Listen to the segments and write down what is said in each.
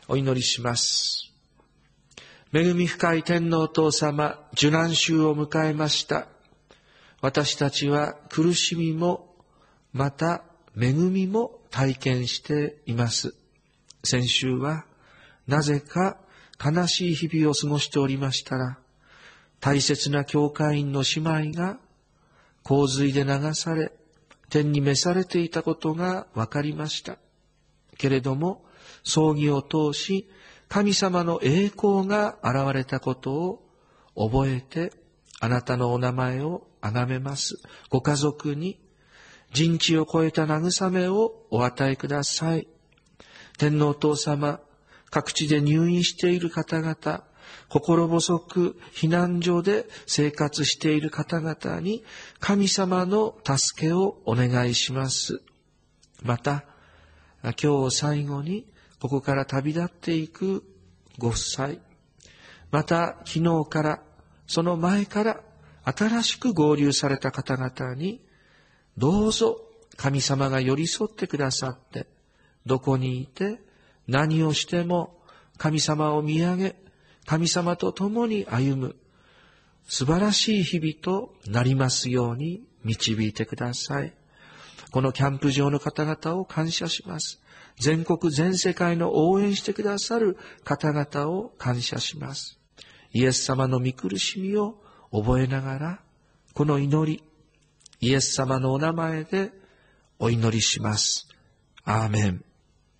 お祈りします。恵み深い天皇お父様、受難週を迎えました。私たちは苦しみも、また恵みも体験しています。先週は、なぜか悲しい日々を過ごしておりましたら、大切な教会員の姉妹が洪水で流され、天に召されていたことが分かりました。けれども、葬儀を通し、神様の栄光が現れたことを覚えて、あなたのお名前を崇めます。ご家族に人知を超えた慰めをお与えください。天皇お父様、各地で入院している方々、心細く避難所で生活している方々に神様の助けをお願いします。また、今日最後にここから旅立っていくご夫妻、また昨日からその前から新しく合流された方々にどうぞ神様が寄り添ってくださって、どこにいて何をしても神様を見上げ、神様と共に歩む素晴らしい日々となりますように導いてください。このキャンプ場の方々を感謝します。全国全世界の応援してくださる方々を感謝します。イエス様の御苦しみを覚えながら、この祈り、イエス様のお名前でお祈りします。アーメン。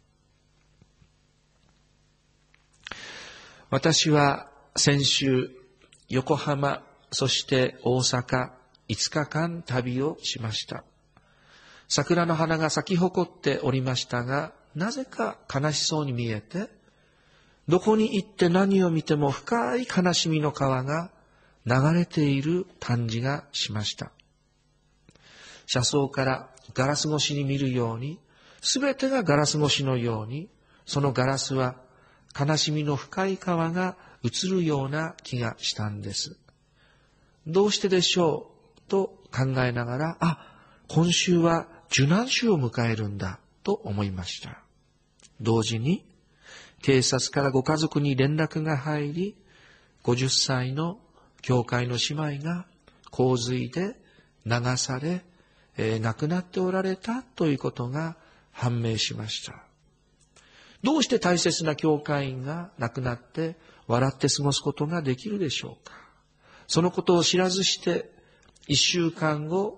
私は先週、横浜、そして大阪、5日間旅をしました。桜の花が咲き誇っておりましたが、なぜか悲しそうに見えて、どこに行って何を見ても深い悲しみの川が流れている感じがしました。車窓からガラス越しに見るように、すべてがガラス越しのように、そのガラスは悲しみの深い川が映るような気がしたんです。どうしてでしょうと考えながら、今週は受難週を迎えるんだと思いました。同時に警察からご家族に連絡が入り、50歳の教会の姉妹が洪水で流され、亡くなっておられたということが判明しました。どうして大切な教会員が亡くなって笑って過ごすことができるでしょうか。そのことを知らずして1週間後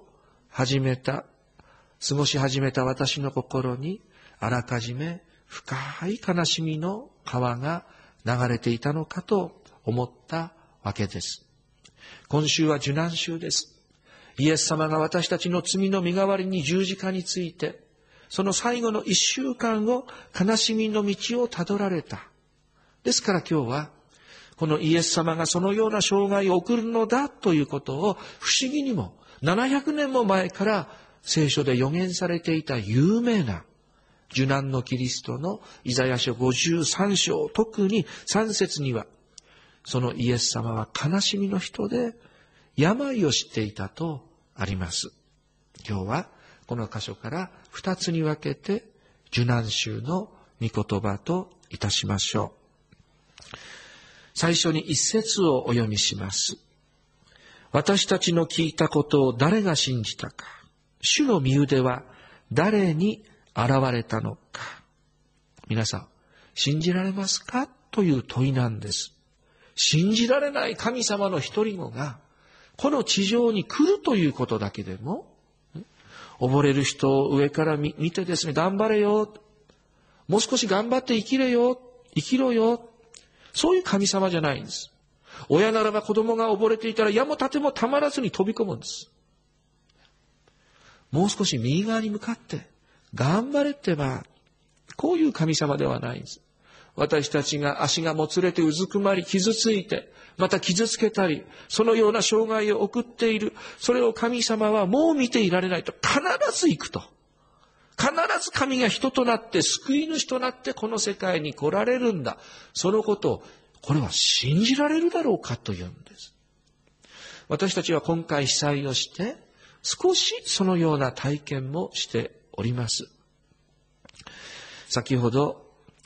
過ごし始めた私の心にあらかじめ深い悲しみの川が流れていたのかと思ったわけです。今週は受難週です。イエス様が私たちの罪の身代わりに十字架について、その最後の1週間を悲しみの道をたどられた。ですから今日は、このイエス様がそのような生涯を送るのだということを不思議にも700年も前から聖書で予言されていた有名な受難のキリストのイザヤ書53章、特に3節には、そのイエス様は悲しみの人で病を知っていたとあります。今日はこの箇所から2つに分けて受難週の御言葉といたしましょう。最初に一節をお読みします。私たちの聞いたことを誰が信じたか。主の御腕は誰に現れたのか。皆さん、信じられますかという問いなんです。信じられない神様の一人子がこの地上に来るということだけでも、溺れる人を上から見てですね、頑張れよ。もう少し頑張って生きろよ。そういう神様じゃないんです。親ならば子供が溺れていたら矢も盾もたまらずに飛び込むんです。もう少し右側に向かって頑張れってば、こういう神様ではないんです。私たちが足がもつれてうずくまり傷ついて、また傷つけたり、そのような生涯を送っている。それを神様はもう見ていられないと、必ず行くと。必ず神が人となって救い主となってこの世界に来られるんだ。そのことを、これは信じられるだろうかというんです。私たちは今回被災をして、少しそのような体験もしております。先ほど、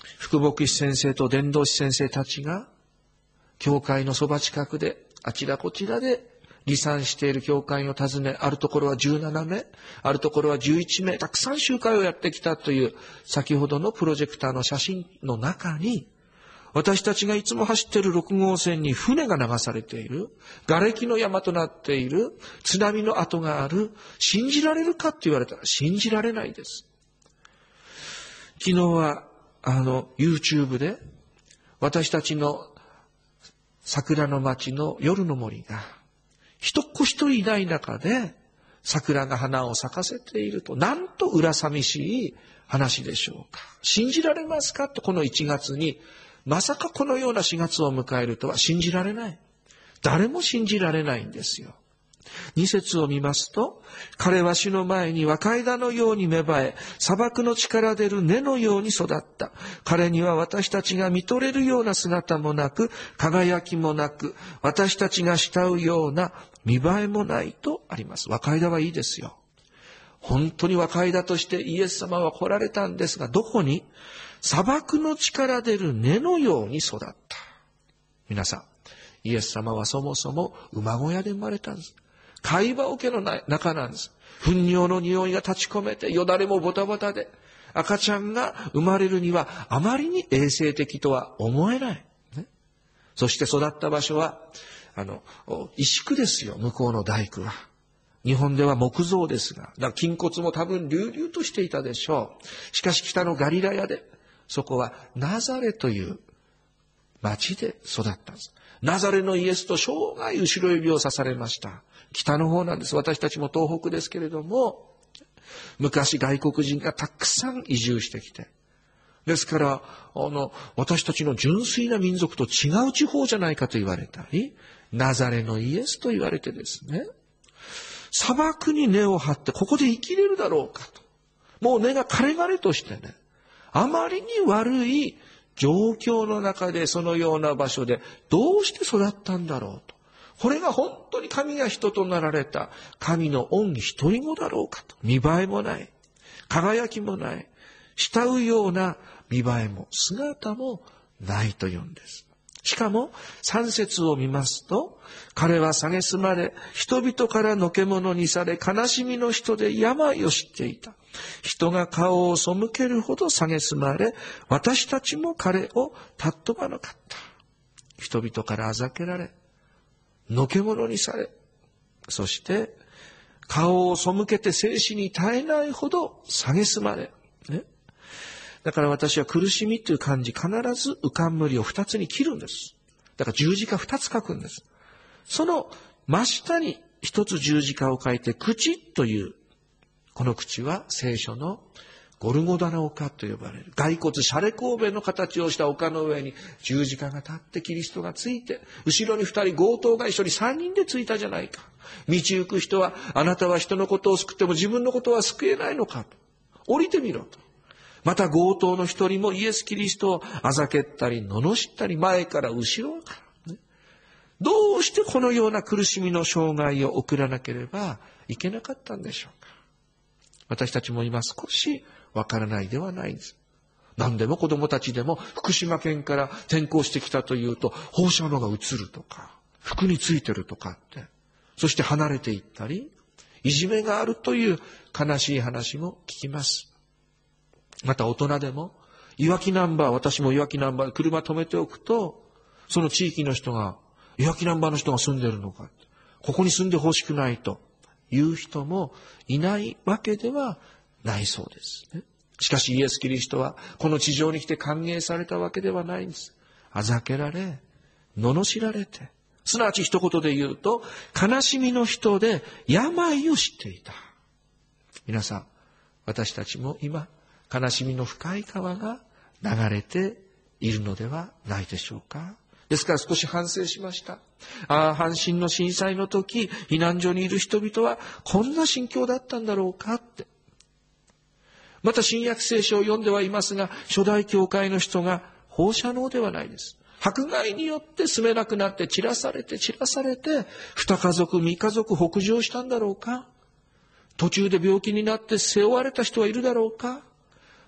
福牧師先生と伝道師先生たちが、教会のそば近くで、あちらこちらで離散している教会を訪ね、あるところは17名、あるところは11名、たくさん集会をやってきたという、先ほどのプロジェクターの写真の中に、私たちがいつも走っている6号線に船が流されている、瓦礫の山となっている、津波の跡がある、信じられるかって言われたら信じられないです。昨日は、YouTube で、私たちの桜の町の夜の森が、一っ子一人いない中で、桜が花を咲かせていると、なんと裏寂しい話でしょうか。信じられますかと、この1月に、まさかこのような4月を迎えるとは信じられない。誰も信じられないんですよ。2節を見ますと、彼は主の前に若枝のように芽生え、砂漠の地から出る根のように育った。彼には私たちが見とれるような姿もなく、輝きもなく、私たちが慕うような見栄えもないとあります。若枝はいいですよ。本当に若枝としてイエス様は来られたんですが、どこに？砂漠の地から出る根のように育った。皆さん、イエス様はそもそも馬小屋で生まれたんです。貝羽桶の中なんです。糞尿の匂いが立ち込めて、よだれもボタボタで、赤ちゃんが生まれるにはあまりに衛生的とは思えない。ね、そして育った場所は、石工ですよ、向こうの大工は。日本では木造ですが、筋骨も多分隆々としていたでしょう。しかし北のガリラヤで、そこはナザレという町で育ったんです。ナザレのイエスと生涯後ろ指を刺されました。北の方なんです。私たちも東北ですけれども、昔外国人がたくさん移住してきて、ですから、私たちの純粋な民族と違う地方じゃないかと言われたり、ナザレのイエスと言われてですね、砂漠に根を張ってここで生きれるだろうかと。もう根が枯れ枯れとしてね、あまりに悪い状況の中でそのような場所でどうして育ったんだろうと。これが本当に神が人となられた神の御一人子だろうかと。見栄えもない。輝きもない。慕うような見栄えも姿もないというんです。しかも3節を見ますと、彼は蔑まれ、人々からのけ者にされ、悲しみの人で病を知っていた。人が顔を背けるほど蔑まれ、私たちも彼を尊ばなかった。人々からあざけられ、のけ者にされ、そして顔を背けて生死に耐えないほど蔑まれ、ね、だから私は苦しみという漢字、必ず浮かんむりを2つに切るんです。だから十字架2つ書くんです。その真下に1つ十字架を書いて、口という、この口は聖書のゴルゴダの丘と呼ばれる。骸骨、シャレ神戸の形をした丘の上に十字架が立ってキリストがついて、後ろに2人、強盗が1人3人でついたじゃないか。道行く人は、あなたは人のことを救っても自分のことは救えないのかと。降りてみろと。また強盗の一人もイエス・キリストをあざけったり、罵ったり、前から後ろから、ね。どうしてこのような苦しみの生涯を送らなければいけなかったんでしょうか。私たちも今少しわからないではないんです。何でも子供たちでも福島県から転校してきたというと放射能が移るとか服についてるとかって、そして離れていったりいじめがあるという悲しい話も聞きます。また大人でもいわきナンバー、私もいわきナンバーで車止めておくと、その地域の人がいわきナンバーの人が住んでるのか、ここに住んでほしくないという人もいないわけではないそうですね。しかしイエス・キリストはこの地上に来て歓迎されたわけではないんです。あざけられ、罵られて、すなわち一言で言うと、悲しみの人で病を知っていた。皆さん、私たちも今、悲しみの深い川が流れているのではないでしょうか。ですから少し反省しました。阪神の震災の時、避難所にいる人々はこんな心境だったんだろうかって。また新約聖書を読んではいますが、初代教会の人が放射能ではないです。迫害によって住めなくなって散らされて、2家族、3家族北上したんだろうか。途中で病気になって背負われた人はいるだろうか。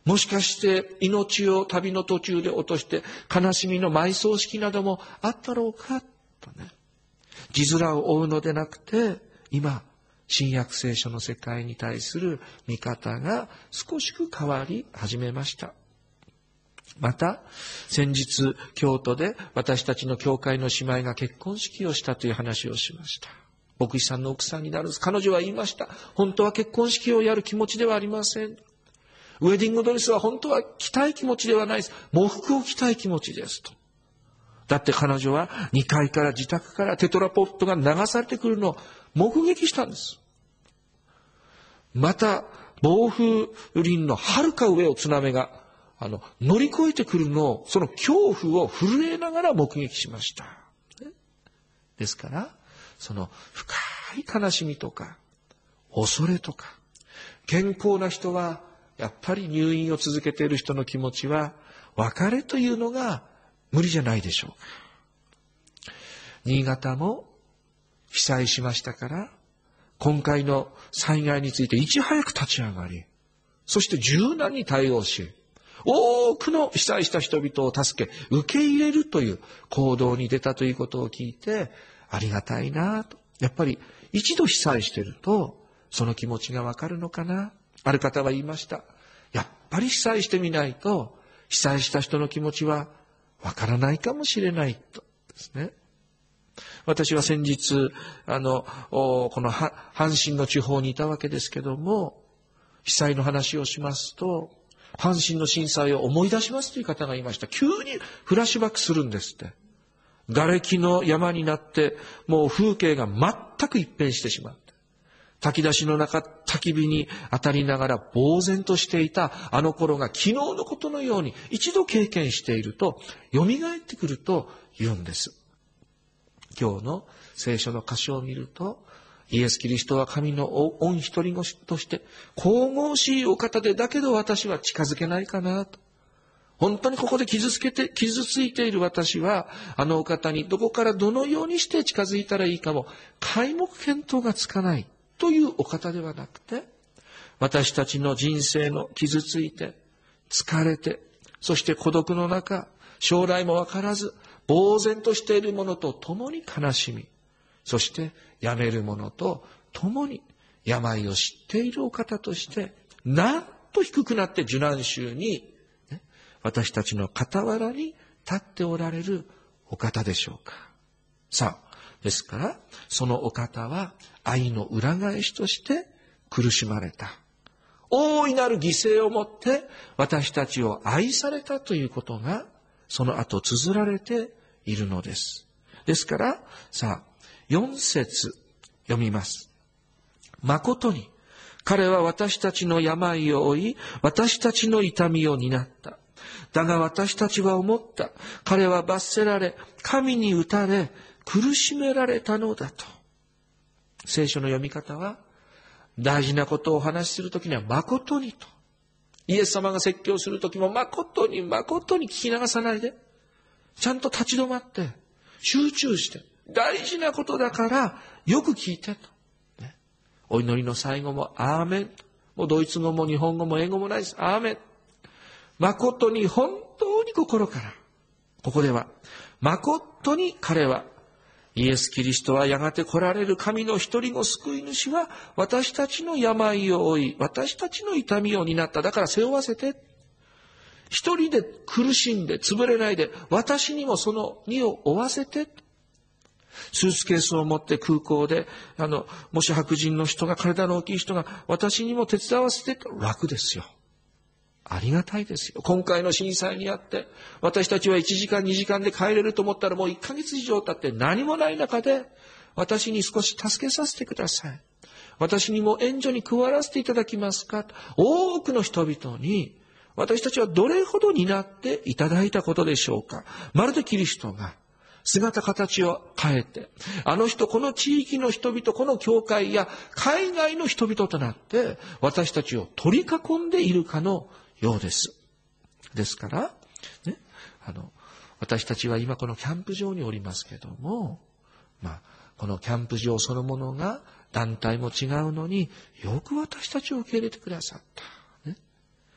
もしかして命を旅の途中で落として悲しみの埋葬式などもあったろうかとね。字面を追うのでなくて、今、新約聖書の世界に対する見方が少しく変わり始めました。また、先日、京都で私たちの教会の姉妹が結婚式をしたという話をしました。牧師さんの奥さんになるんです。彼女は言いました。本当は結婚式をやる気持ちではありません。ウェディングドレスは本当は着たい気持ちではないです。喪服を着たい気持ちですと。だって彼女は2階から自宅からテトラポットが流されてくるのを目撃したんです。また、暴風林の遥か上を津波が乗り越えてくるのを、その恐怖を震えながら目撃しました。ですから、その深い悲しみとか、恐れとか、健康な人は、やっぱり入院を続けている人の気持ちは、別れというのが無理じゃないでしょうか。新潟も被災しましたから、今回の災害についていち早く立ち上がり、そして柔軟に対応し、多くの被災した人々を助け、受け入れるという行動に出たということを聞いて、ありがたいなと。やっぱり一度被災していると、その気持ちがわかるのかな。ある方は言いました。やっぱり被災してみないと、被災した人の気持ちはわからないかもしれないとですね。私は先日、この阪神の地方にいたわけですけども、被災の話をしますと、阪神の震災を思い出しますという方がいました。急にフラッシュバックするんですって。瓦礫の山になって、もう風景が全く一変してしまう。炊き出しの中、焚き火に当たりながら呆然としていたあの頃が昨日のことのように一度経験していると、蘇ってくると言うんです。今日の聖書の箇所を見ると、イエス・キリストは神の御一人子として、神々しいお方で、だけど私は近づけないかなと。本当にここで傷ついている私は、あのお方にどこからどのようにして近づいたらいいかも、皆目見当がつかないというお方ではなくて、私たちの人生の傷ついて、疲れて、そして孤独の中、将来もわからず、呆然としている者と共に悲しみ、そして病める者と共に病を知っているお方として、なんと低くなって受難衆に、私たちの傍らに立っておられるお方でしょうか。さあ、ですから、そのお方は愛の裏返しとして苦しまれた。大いなる犠牲をもって私たちを愛されたということが、その後綴られているのです。ですから、さあ、4節読みます。誠に、彼は私たちの病を負い、私たちの痛みを担った。だが私たちは思った。彼は罰せられ、神に打たれ、苦しめられたのだと。聖書の読み方は、大事なことをお話しするときには誠にと。イエス様が説教するときも誠に誠に聞き流さないで、ちゃんと立ち止まって、集中して、大事なことだからよく聞いてと。ね、お祈りの最後もアーメン。もうドイツ語も日本語も英語もないです。アーメン。誠に本当に心から。ここでは、誠に彼は、イエス・キリストはやがて来られる神の一人子救い主は私たちの病を負い、私たちの痛みを担った。だから背負わせて。一人で苦しんで潰れないで、私にもその荷を負わせて。スーツケースを持って空港で、もし白人の人が、体の大きい人が私にも手伝わせて、楽ですよ。ありがたいですよ。今回の震災にあって、私たちは1時間2時間で帰れると思ったらもう1ヶ月以上経って何もない中で、私に少し助けさせてください。私にも援助に加わらせていただきますか。多くの人々に、私たちはどれほど担っていただいたことでしょうか。まるでキリストが姿形を変えて、あの人、この地域の人々、この教会や海外の人々となって、私たちを取り囲んでいるかのようです。ですから、ね、私たちは今このキャンプ場におりますけども、このキャンプ場そのものが団体も違うのによく私たちを受け入れてくださった。ね、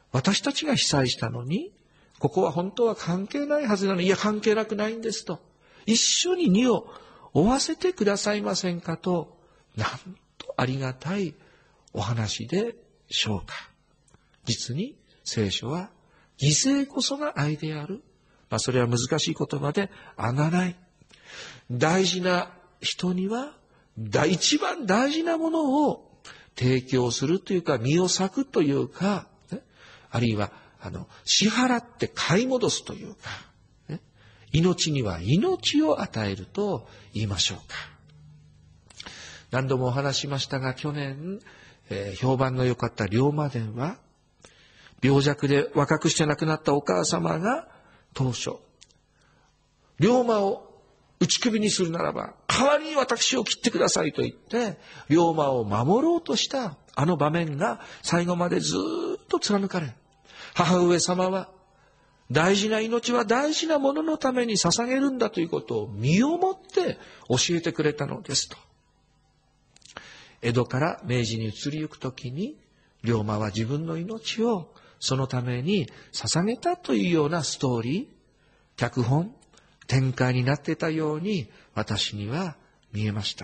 私たちが被災したのに、ここは本当は関係ないはずなのに、いや関係なくないんですと。一緒に荷を負わせてくださいませんかと、なんとありがたいお話でしょうか。実に聖書は犠牲こそが愛である。それは難しい言葉であがない。大事な人には一番大事なものを提供するというか、身を割くというか、あるいは支払って買い戻すというか、命には命を与えると言いましょうか。何度もお話しましたが、去年、評判の良かった龍馬伝は、病弱で若くして亡くなったお母様が当初、龍馬を打ち首にするならば、代わりに私を切ってくださいと言って、龍馬を守ろうとしたあの場面が最後までずっと貫かれ、母上様は大事な命は大事なもののために捧げるんだということを身をもって教えてくれたのですと。江戸から明治に移りゆくときに、龍馬は自分の命をそのために捧げたというようなストーリー、脚本、展開になっていたように私には見えました。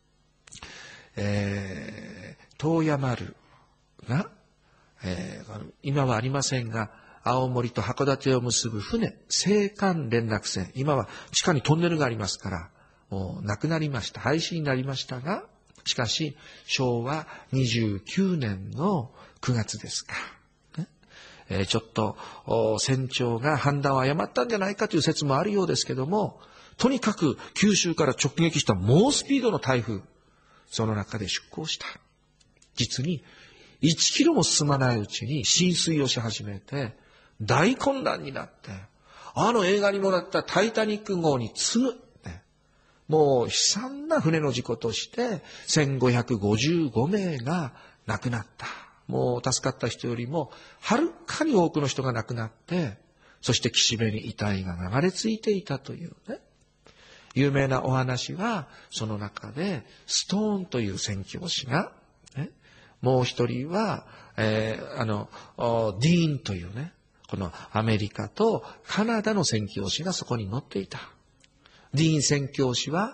遠山丸が、今はありませんが、青森と函館を結ぶ船、青函連絡船、今は地下にトンネルがありますから、もうなくなりました。廃止になりましたが、しかし昭和29年の9月ですか。ちょっと船長が判断を誤ったんじゃないかという説もあるようですけども、とにかく九州から直撃した猛スピードの台風、その中で出港した。実に1キロも進まないうちに浸水をし始めて大混乱になって、映画にもなったタイタニック号に次ぐ、もう悲惨な船の事故として1555名が亡くなった。もう助かった人よりもはるかに多くの人が亡くなって、そして岸辺に遺体が流れ着いていたというね、有名なお話は、その中でストーンという宣教師が、もう一人は、ディーンというね、このアメリカとカナダの宣教師がそこに乗っていた。ディーン宣教師は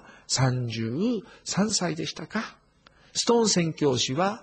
33歳でしたか。ストーン宣教師は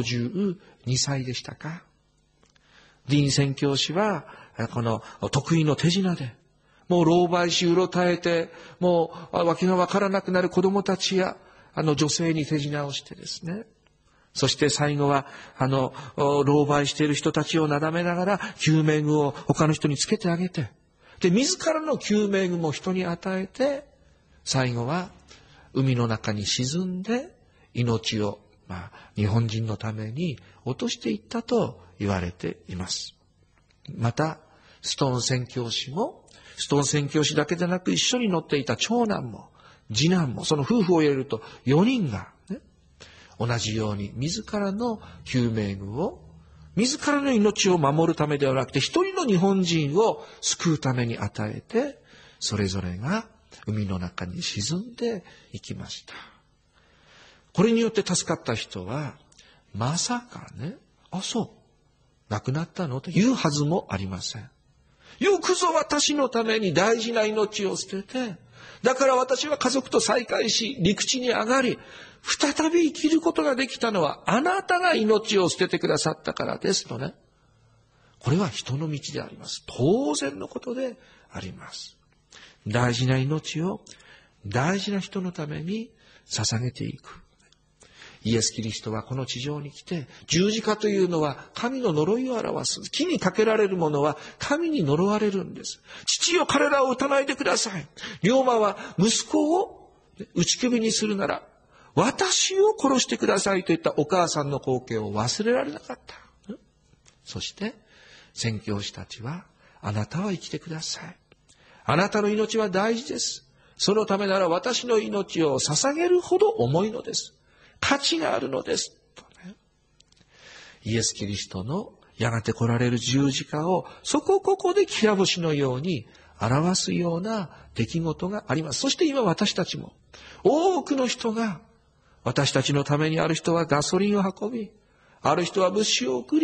52歳でしたか。ディーン宣教師はこの得意の手品で、もう狼狽しうろたえて、もう訳がわからなくなる子供たちや女性に手品をしてですね、そして最後は狼狽している人たちをなだめながら救命具を他の人につけてあげて、で自らの救命具も人に与えて、最後は海の中に沈んで命を日本人のために落としていったと言われています。またストーン宣教師も、ストーン宣教師だけでなく一緒に乗っていた長男も次男も、その夫婦を入れると4人が、同じように自らの救命具を、自らの命を守るためではなくて一人の日本人を救うために与えて、それぞれが海の中に沈んでいきました。これによって助かった人はまさかね、亡くなったのというはずもありません。よくぞ私のために大事な命を捨てて、だから私は家族と再会し陸地に上がり、再び生きることができたのはあなたが命を捨ててくださったからですとね。これは人の道であります。当然のことであります。大事な命を大事な人のために捧げていく。イエス・キリストはこの地上に来て、十字架というのは神の呪いを表す。木にかけられるものは神に呪われるんです。父よ、彼らを撃たないでください。龍馬は息子を打ち首にするなら私を殺してくださいといったお母さんの光景を忘れられなかった。そして宣教師たちは、あなたは生きてください。あなたの命は大事です。そのためなら私の命を捧げるほど重いのです。価値があるのです。とね、イエス・キリストのやがて来られる十字架をそこここできら星のように表すような出来事があります。そして今私たちも多くの人が、私たちのために、ある人はガソリンを運び、ある人は物資を送り、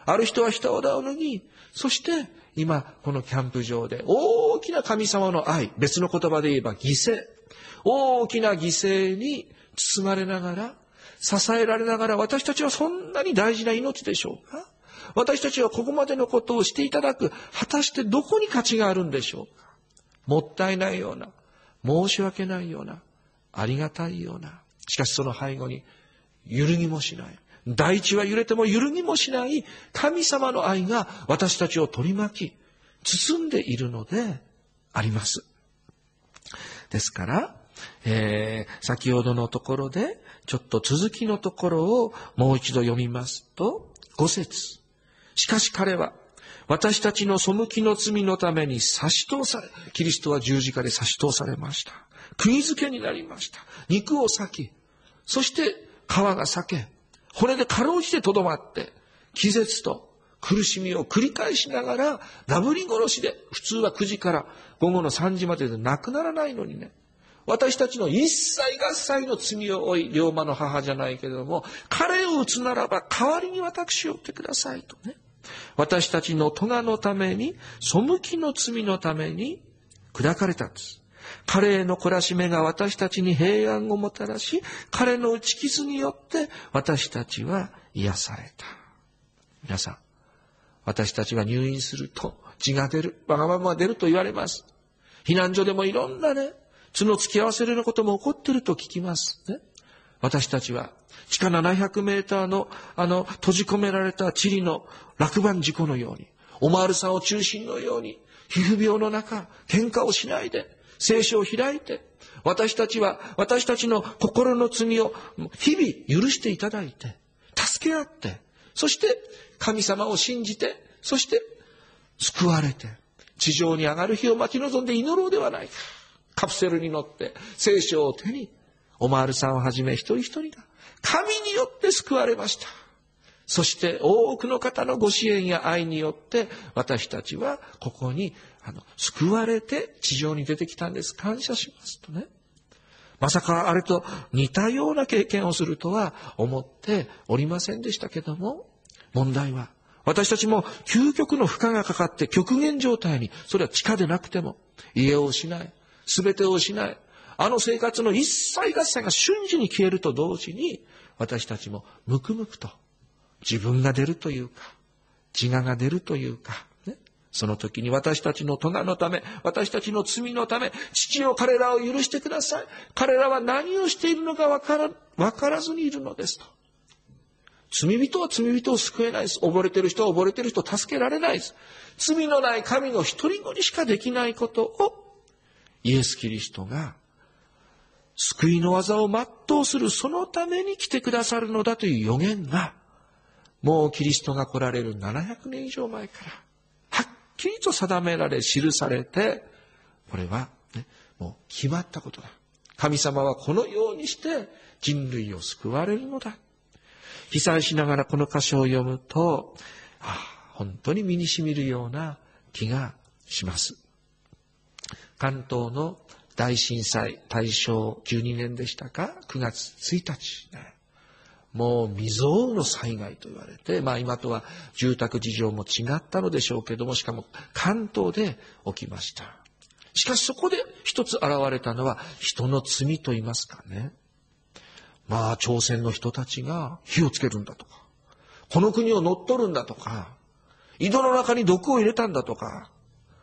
ある人は人肌を脱ぎ、そして今このキャンプ場で大きな神様の愛、別の言葉で言えば犠牲、大きな犠牲に包まれながら、支えられながら、私たちはそんなに大事な命でしょうか？私たちはここまでのことをしていただく、果たしてどこに価値があるんでしょうか？もったいないような、申し訳ないような、ありがたいような、しかしその背後に揺るぎもしない、大地は揺れても揺るぎもしない神様の愛が私たちを取り巻き包んでいるのであります。ですから、先ほどのところでちょっと続きのところをもう一度読みますと、5節。しかし彼は私たちの背きの罪のために差し通され、キリストは十字架で差し通されました。釘付けになりました。肉を裂き、そして皮が裂け、骨でかろうじてとどまって、気絶と苦しみを繰り返しながら、なぶり殺しで、普通は9時から午後の3時までで亡くならないのにね、私たちの一切合切の罪を負い、龍馬の母じゃないけれども、彼を打つならば代わりに私を打ってくださいとね。私たちの咎のために、背きの罪のために砕かれたんです。彼への懲らしめが私たちに平安をもたらし、彼の打ち傷によって私たちは癒された。皆さん、私たちが入院すると血が出る、わがままが出ると言われます。避難所でもいろんなね、血の付き合わせるようなことも起こっていると聞きますね。私たちは地下700メーターの閉じ込められたチリの落盤事故のように、オマールさんを中心のように、皮膚病の中、喧嘩をしないで、聖書を開いて、私たちは私たちの心の罪を日々許していただいて、助け合って、そして神様を信じて、そして救われて、地上に上がる日を待ち望んで祈ろうではないか。カプセルに乗って聖書を手に、オマールさんをはじめ一人一人が神によって救われました。そして多くの方のご支援や愛によって私たちはここに救われて地上に出てきたんです。感謝しますとね。まさかあれと似たような経験をするとは思っておりませんでしたけども、問題は私たちも究極の負荷がかかって極限状態に、それは地下でなくても家を失い、全てを失い、生活の一切合切が瞬時に消えると同時に、私たちもむくむくと自分が出るというか、自我が出るというか、ね、その時に私たちの咎のため、私たちの罪のため、父よ彼らを許してください。彼らは何をしているのか分からずにいるのですと。罪人は罪人を救えないです。溺れてる人は溺れてる人を助けられないです。罪のない神の一人子にしかできないことを、イエス・キリストが救いの技を全うする、そのために来てくださるのだという予言が、もうキリストが来られる700年以上前からはっきりと定められ記されて、これは、ね、もう決まったことだ。神様はこのようにして人類を救われるのだ。被災しながらこの箇所を読むと、本当に身に染みるような気がします。関東の大震災、大正12年でしたか、9月1日、ね、もう未曾有の災害と言われて、今とは住宅事情も違ったのでしょうけども、しかも関東で起きました。しかしそこで一つ現れたのは人の罪と言いますかね。朝鮮の人たちが火をつけるんだとか、この国を乗っ取るんだとか、井戸の中に毒を入れたんだとか、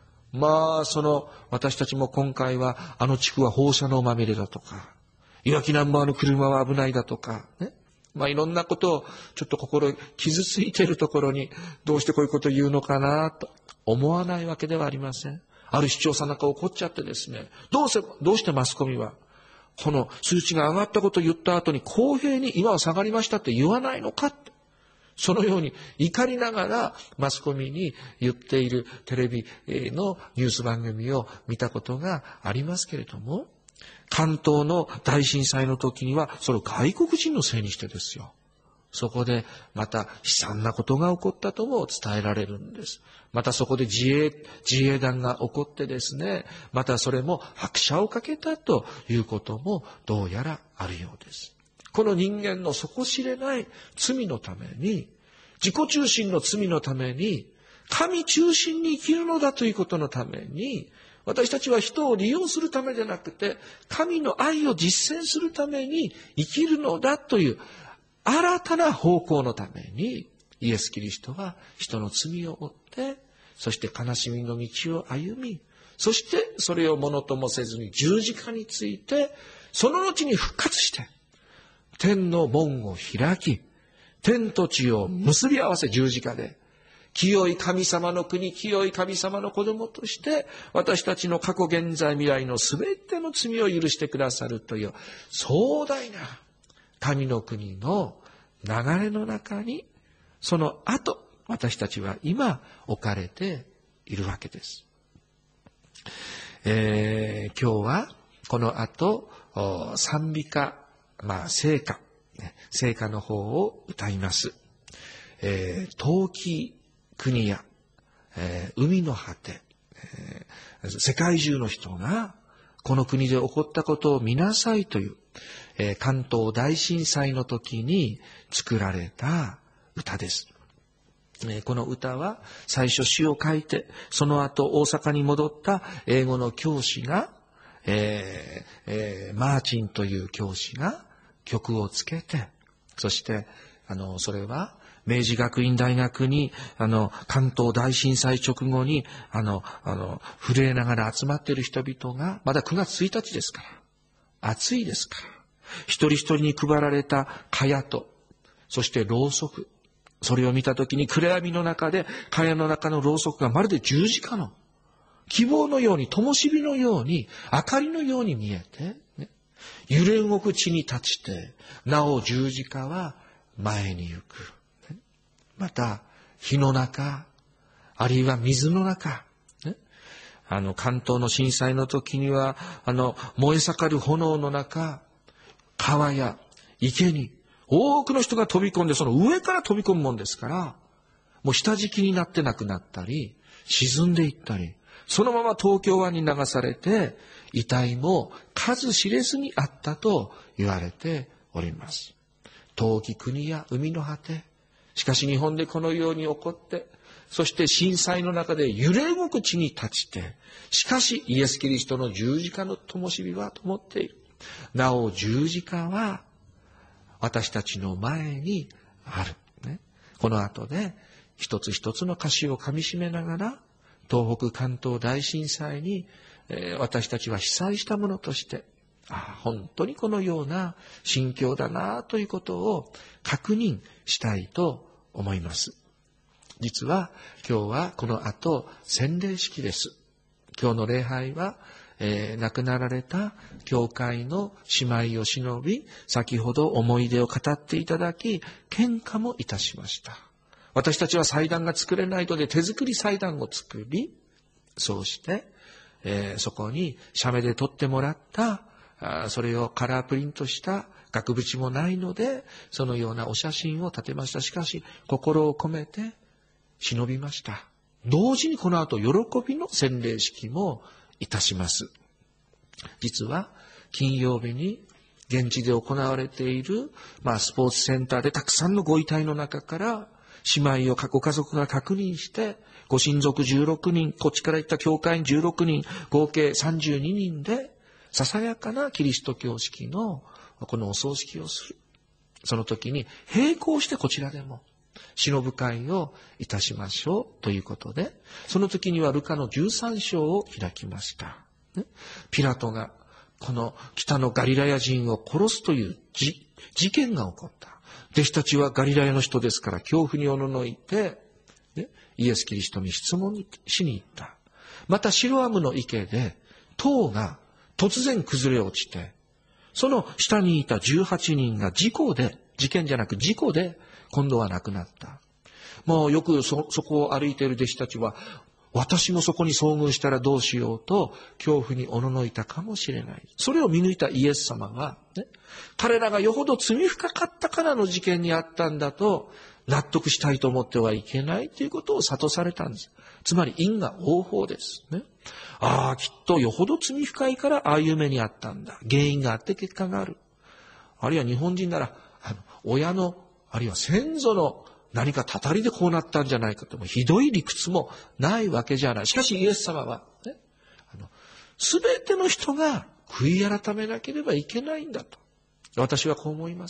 私たちも今回は地区は放射能まみれだとか、いわきナンバーの車は危ないだとか、ね。いろんなことをちょっと心傷ついているところに、どうしてこういうことを言うのかなと思わないわけではありません。ある市長さんなんか怒っちゃってですね、どうしてマスコミは、この数値が上がったことを言った後に公平に今は下がりましたって言わないのかって。そのように怒りながらマスコミに言っているテレビのニュース番組を見たことがありますけれども、関東の大震災の時にはそれを外国人のせいにしてですよ。そこでまた悲惨なことが起こったとも伝えられるんです。またそこで自衛団が起こってですね、またそれも拍車をかけたということもどうやらあるようです。この人間の底知れない罪のために、 自己中心の罪のために、神中心に生きるのだということのために、私たちは人を利用するためでなくて、神の愛を実践するために生きるのだという新たな方向のために、イエス・キリストは人の罪を負って、そして悲しみの道を歩み、そしてそれをものともせずに十字架について、その後に復活して、天の門を開き、天と地を結び合わせ十字架で、清い神様の国、清い神様の子供として、私たちの過去、現在、未来のすべての罪を許してくださるという、壮大な神の国の流れの中に、その後、私たちは今置かれているわけです。今日はこの後、賛美歌、聖歌の方を歌います。遠き国や、海の果て、世界中の人がこの国で起こったことを見なさいという、関東大震災の時に作られた歌です。この歌は最初詩を書いて、その後大阪に戻った英語の教師が、マーチンという教師が曲をつけて、そしてそれは明治学院大学に関東大震災直後に震えながら集まっている人々が、まだ9月1日ですから、暑いですから、一人一人に配られた蚊帳と、そしてろうそく、それを見たときに暗闇の中で、蚊帳の中のろうそくがまるで十字架の希望のように、灯火のように、明かりのように見えて、揺れ動く地に立ちて、なお十字架は前に行く。また、火の中、あるいは水の中、関東の震災の時には、燃え盛る炎の中、川や池に多くの人が飛び込んで、その上から飛び込むもんですから、もう下敷きになって亡くなったり、沈んでいったり、そのまま東京湾に流されて、遺体も数知れずにあったと言われております。遠き国や海の果て、しかし日本でこのように起こって、そして震災の中で揺れ動く地に立ちて、しかしイエス・キリストの十字架の灯火は灯っている。なお十字架は私たちの前にある。この後で一つ一つの歌詞をかみしめながら、東北関東大震災に私たちは被災したものとして、本当にこのような心境だなということを確認したいと思います。実は今日はこの後洗礼式です。今日の礼拝は、亡くなられた教会の姉妹を偲び、先ほど思い出を語っていただき、献花もいたしました。私たちは祭壇が作れないので手作り祭壇を作り、そうして、そこに写メで撮ってもらったそれをカラープリントした額縁もないので、そのようなお写真を立てました。しかし、心を込めて忍びました。同時にこの後、喜びの洗礼式もいたします。実は、金曜日に現地で行われている、スポーツセンターでたくさんのご遺体の中から、姉妹をご家族が確認して、ご親族16人、こっちから行った教会員16人、合計32人で、ささやかなキリスト教式のこのお葬式をする。その時に並行してこちらでも偲ぶ会をいたしましょうということで、その時にはルカの13章を開きました。ピラトがこの北のガリラヤ人を殺すという事件が起こった。弟子たちはガリラヤの人ですから恐怖におののいて、イエス・キリストに質問しに行った。またシロアムの池で塔が突然崩れ落ちて、その下にいた18人が事件じゃなく事故で今度は亡くなった。もうよくそこを歩いている弟子たちは、私もそこに遭遇したらどうしようと恐怖におののいたかもしれない。それを見抜いたイエス様が、彼らがよほど罪深かったからの事件にあったんだと納得したいと思ってはいけないということを諭されたんです。つまり因果応報ですね。きっとよほど罪深いからああいう目にあったんだ。原因があって結果がある。あるいは日本人なら親のあるいは先祖の何かたたりでこうなったんじゃないかと、ひどい理屈もないわけじゃない。しかしイエス様は、すべての人が悔い改めなければいけないんだと。私はこう思います。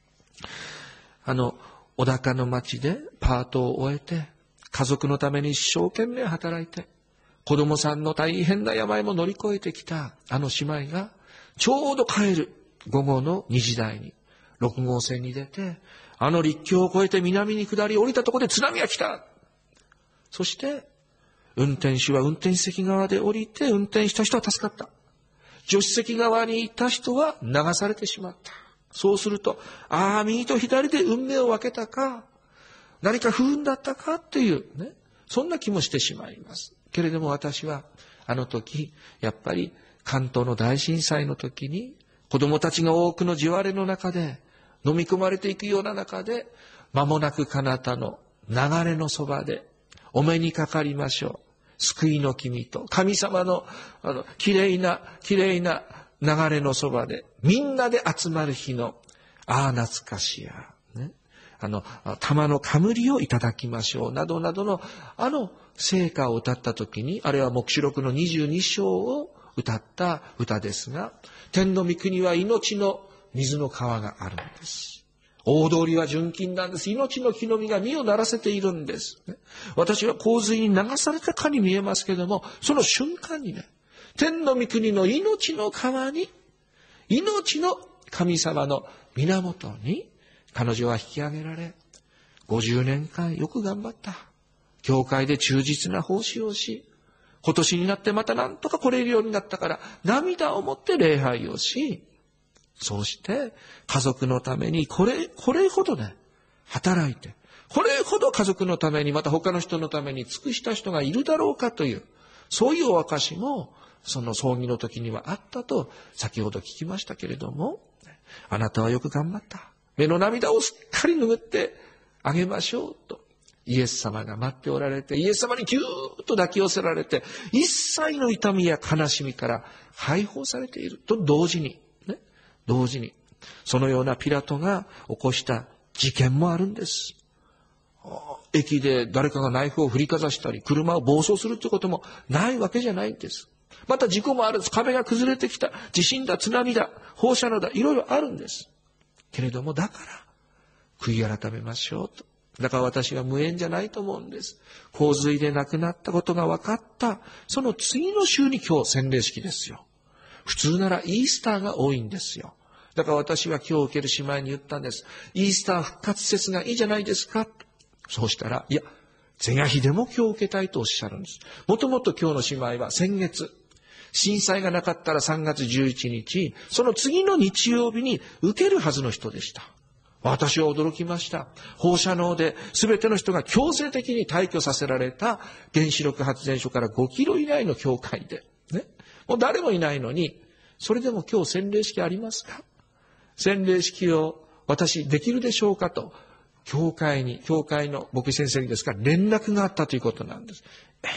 小高の町でパートを終えて、家族のために一生懸命働いて、子供さんの大変な病も乗り越えてきた姉妹が、ちょうど帰る午後の2時台に、6号線に出て、陸橋を越えて南に下り降りたところで津波が来た。そして、運転手は運転席側で降りて、運転した人は助かった。助手席側にいた人は流されてしまった。そうすると、右と左で運命を分けたか、何か不運だったかっていうね、そんな気もしてしまいます。けれども私は、時、やっぱり関東の大震災の時に、子供たちが多くの地割れの中で、飲み込まれていくような中で、間もなく彼方の流れのそばで、お目にかかりましょう。救いの君と、神様の、きれいな流れのそばで、みんなで集まる日の、懐かしや、ね。玉の冠をいただきましょう。などなどの、聖歌を歌ったときに、あれは黙示録の22章を歌った歌ですが、天の御国は命の水の川があるんです。大通りは純金なんです。命の木の実が実をならせているんです。私は洪水に流されたかに見えますけれども、その瞬間にね、天の御国の命の川に、命の神様の源に、彼女は引き上げられ、50年間よく頑張った。教会で忠実な奉仕をし、今年になってまたなんとか来れるようになったから、涙を持って礼拝をし、そうして家族のためにこれほどね、働いて、これほど家族のためにまた他の人のために尽くした人がいるだろうかという、そういうお証もその葬儀の時にはあったと先ほど聞きましたけれども、あなたはよく頑張った。目の涙をすっかり拭ってあげましょうと。イエス様が待っておられて、イエス様にぎゅーっと抱き寄せられて、一切の痛みや悲しみから解放されていると同時に、そのようなピラトが起こした事件もあるんです。駅で誰かがナイフを振りかざしたり、車を暴走するということもないわけじゃないんです。また事故もあるんです。壁が崩れてきた。地震だ、津波だ、放射能だ、いろいろあるんです。けれども、だから、悔い改めましょうと。だから私は無縁じゃないと思うんです。洪水で亡くなったことが分かった、その次の週に今日洗礼式ですよ。普通ならイースターが多いんですよ。だから私は今日受ける姉妹に言ったんです。イースター復活節がいいじゃないですか。そうしたら、いや、是が非でも今日受けたいとおっしゃるんです。もともと今日の姉妹は先月、震災がなかったら3月11日、その次の日曜日に受けるはずの人でした。私は驚きました。放射能で全ての人が強制的に退去させられた原子力発電所から5キロ以内の教会で、ね、もう誰もいないのに、それでも今日洗礼式ありますか？洗礼式を私できるでしょうかと、教会の牧師先生にですから連絡があったということなんです。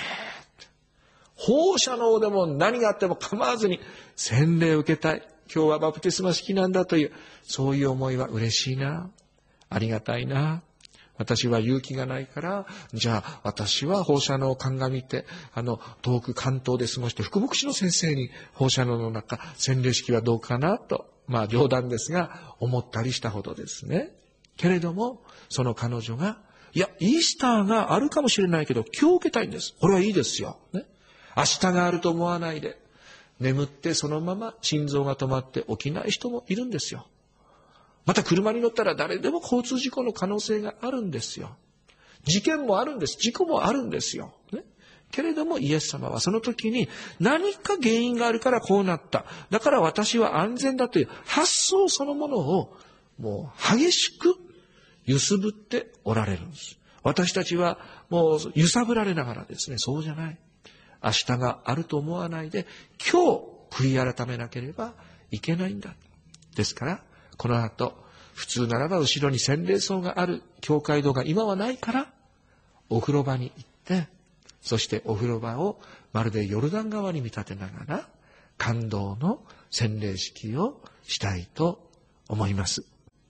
放射能でも何があっても構わずに洗礼を受けたい。今日はバプテスマ式なんだという、そういう思いは嬉しいな。ありがたいな。私は勇気がないから、じゃあ私は放射能を鑑みて、遠く関東で過ごして副牧師の先生に放射能の中、洗礼式はどうかなと、冗談ですが、思ったりしたほどですね。けれども、その彼女が、いや、イースターがあるかもしれないけど、今日受けたいんです。これはいいですよ。ね。明日があると思わないで、眠ってそのまま心臓が止まって起きない人もいるんですよ。また車に乗ったら誰でも交通事故の可能性があるんですよ。事件もあるんです。事故もあるんですよ。ね。けれどもイエス様はその時に何か原因があるからこうなった。だから私は安全だという発想そのものをもう激しく揺すぶっておられるんです。私たちはもう揺さぶられながらですね、そうじゃない。明日があると思わないで、今日悔い改めなければいけないんだ。ですから、この後、普通ならば後ろに洗礼槽がある教会堂が今はないから、お風呂場に行って、そしてお風呂場をまるでヨルダン川に見立てながら、感動の洗礼式をしたいと思います。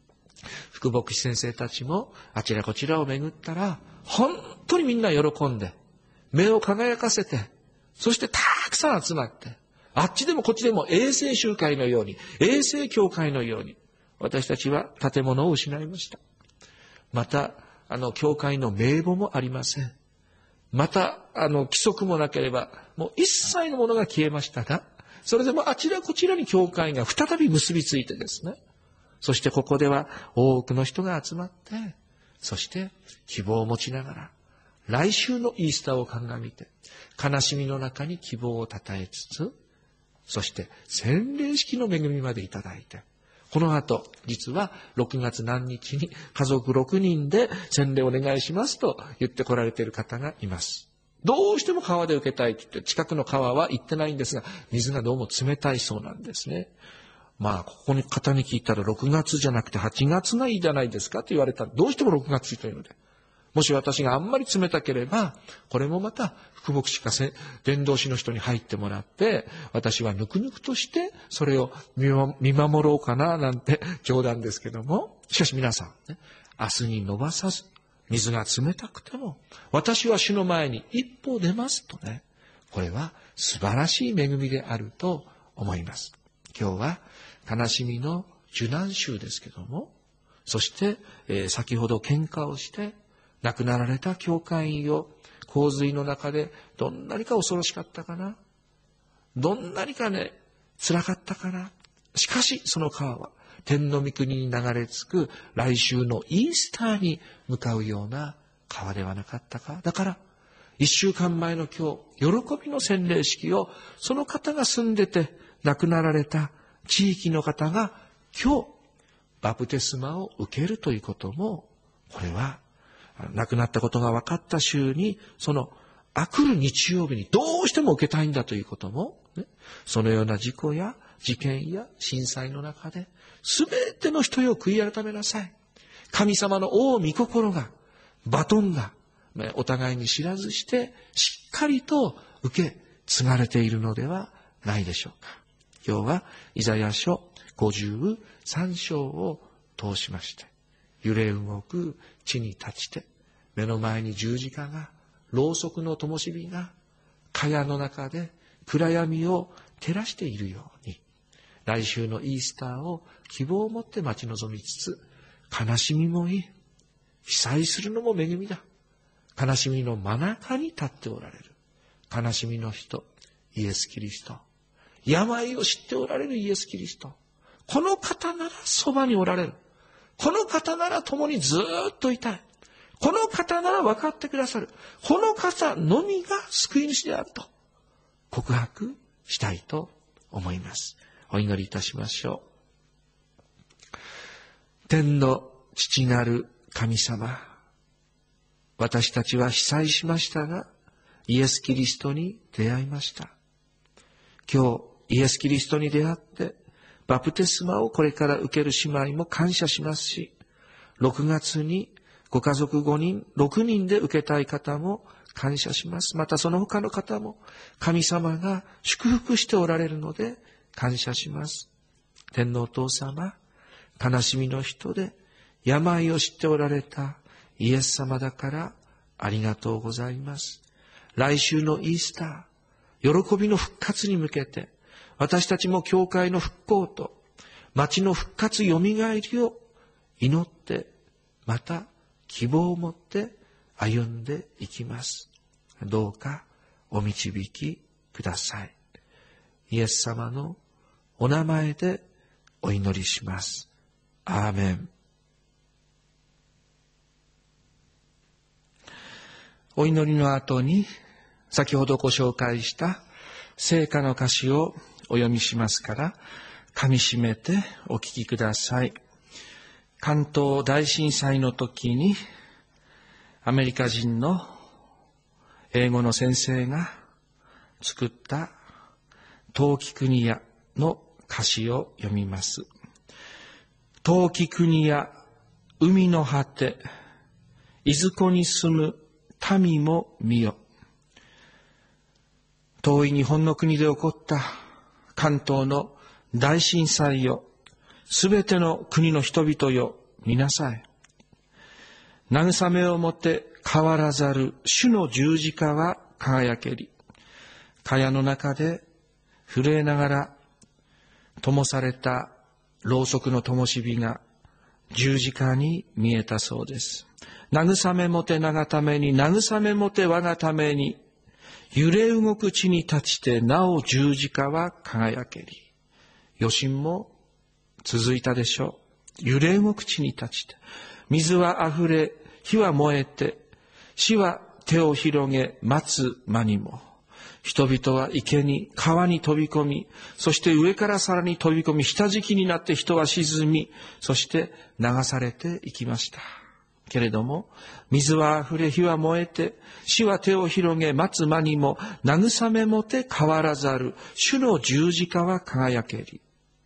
副牧師先生たちもあちらこちらを巡ったら、本当にみんな喜んで、目を輝かせて、そしてたくさん集まって、あっちでもこっちでも衛生集会のように、衛生教会のように、私たちは建物を失いました。また、教会の名簿もありません。また、規則もなければ、もう一切のものが消えましたが、それでもあちらこちらに教会が再び結びついてですね、そしてここでは多くの人が集まって、そして希望を持ちながら、来週のイースターを鑑みて、悲しみの中に希望をたたえつつ、そして洗礼式の恵みまでいただいて、この後、実は6月何日に家族6人で洗礼お願いしますと言って来られている方がいます。どうしても川で受けたいと言って、近くの川は行ってないんですが、水がどうも冷たいそうなんですね。ここに方に聞いたら6月じゃなくて8月がいいじゃないですかと言われたら、どうしても6月というので、もし私があんまり冷たければ、これもまた副牧師か伝道師の人に入ってもらって、私はぬくぬくとしてそれを見守ろうかななんて冗談ですけども、しかし皆さん、ね、明日に伸ばさず、水が冷たくても、私は主の前に一歩出ますとね、これは素晴らしい恵みであると思います。今日は悲しみの受難週ですけども、そして、先ほど喧嘩をして亡くなられた教会員を洪水の中でどんなにか恐ろしかったかな、どんなにかね辛かったかな。しかしその川は天の御国に流れ着く来週のイースターに向かうような川ではなかったか。だから1週間前の今日、喜びの洗礼式をその方が住んでて亡くなられた地域の方が今日バプテスマを受けるということも、これは亡くなったことが分かった週に、その来る日曜日にどうしても受けたいんだということも、ね、そのような事故や事件や震災の中で、すべての人よ悔い改めなさい。神様の大御心が、バトンが、お互いに知らずして、しっかりと受け継がれているのではないでしょうか。今日はイザヤ書53章を通しまして、揺れ動く地に立ちて、目の前に十字架が、ろうそくの灯火が、蚊帳の中で暗闇を照らしているように、来週のイースターを希望を持って待ち望みつつ、悲しみもいい、被災するのも恵みだ。悲しみの真中に立っておられる悲しみの人、イエス・キリスト。病を知っておられるイエス・キリスト。この方ならそばにおられる。この方なら共にずっといたい。この方なら分かってくださる。この方のみが救い主であると告白したいと思います。お祈りいたしましょう。天の父なる神様、私たちは被災しましたが、イエス・キリストに出会いました。今日、イエス・キリストに出会って、バプテスマをこれから受ける姉妹も感謝しますし、6月にご家族5人、6人で受けたい方も感謝します。またその他の方も神様が祝福しておられるので感謝します。天皇お父様、悲しみの人で病を知っておられたイエス様だからありがとうございます。来週のイースター、喜びの復活に向けて、私たちも教会の復興と町の復活よみがえりを祈って、また希望を持って歩んでいきます。どうかお導きください。イエス様のお名前でお祈りします。アーメン。お祈りの後に先ほどご紹介した聖歌の歌詞をお読みしますから、噛み締めてお聞きください。関東大震災の時にアメリカ人の英語の先生が作った陶器国屋の歌詞を読みます。陶器国屋、海の果て、いずこに住む民も見よ。遠い日本の国で起こった関東の大震災よ、すべての国の人々よ、 見なさい。慰めをもって変わらざる主の十字架は輝けり。蚊帳の中で震えながら灯されたろうそくの灯火が十字架に見えたそうです。慰めもてながために、慰めもて我がために、揺れ動く地に立ちてなお十字架は輝けり。余震も続いたでしょう。揺れ動く地に立ちて、水はあふれ、火は燃えて、死は手を広げ待つ間にも、人々は池に、川に飛び込み、そして上からさらに飛び込み、下敷きになって人は沈み、そして流されていきました。けれども、水はあふれ、火は燃えて、死は手を広げ待つ間にも、慰めもて変わらざる主の十字架は輝けり。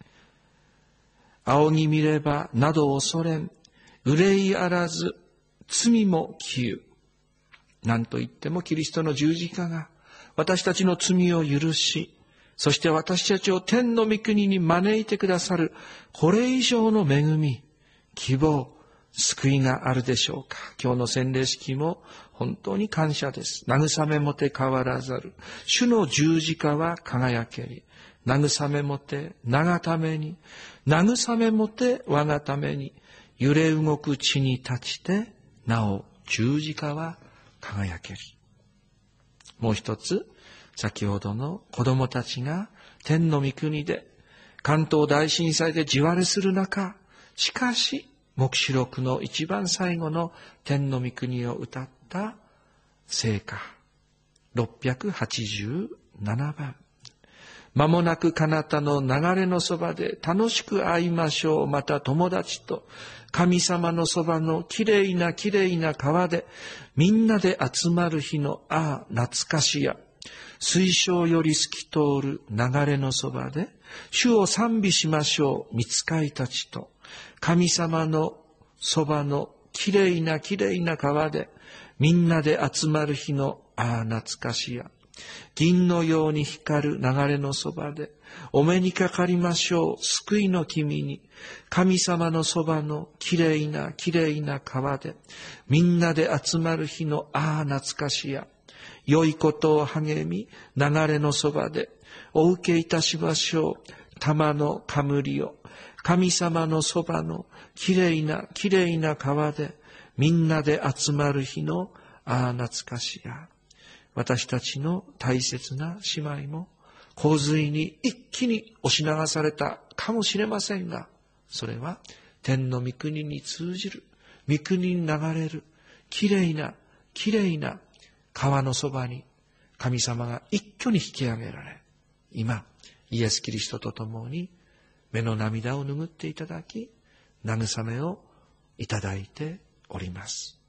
仰ぎ見ればなど恐れん、憂いあらず罪も消ゆ。なんといってもキリストの十字架が私たちの罪を許し、そして私たちを天の御国に招いてくださる、これ以上の恵み、希望、救いがあるでしょうか。今日の洗礼式も本当に感謝です。慰めもて変わらざる主の十字架は輝けり。慰めもて名がために、慰めもて我がために、揺れ動く地に立ちてなお十字架は輝けり。もう一つ、先ほどの子供たちが天の御国で関東大震災で地割れする中、しかし黙示録の一番最後の天の御国を歌った聖歌687番。間もなく彼方の流れのそばで楽しく会いましょう。また友達と神様のそばのきれいなきれいな川でみんなで集まる日の懐かしや。水晶より透き通る流れのそばで主を賛美しましょう。御使いたちと神様のそばのきれいなきれいな川でみんなで集まる日の懐かしや。銀のように光る流れのそばでお目にかかりましょう。救いの君に神様のそばのきれいなきれいな川でみんなで集まる日の懐かしや。良いことを励み流れのそばでお受けいたしましょう。玉の冠を神様のそばのきれいなきれいな川でみんなで集まる日の懐かしや。私たちの大切な姉妹も洪水に一気に押し流されたかもしれませんが、それは天の御国に通じる、御国に流れるきれいなきれいな川のそばに神様が一挙に引き上げられ、今イエス・キリストと共に目の涙を拭っていただき、慰めをいただいております。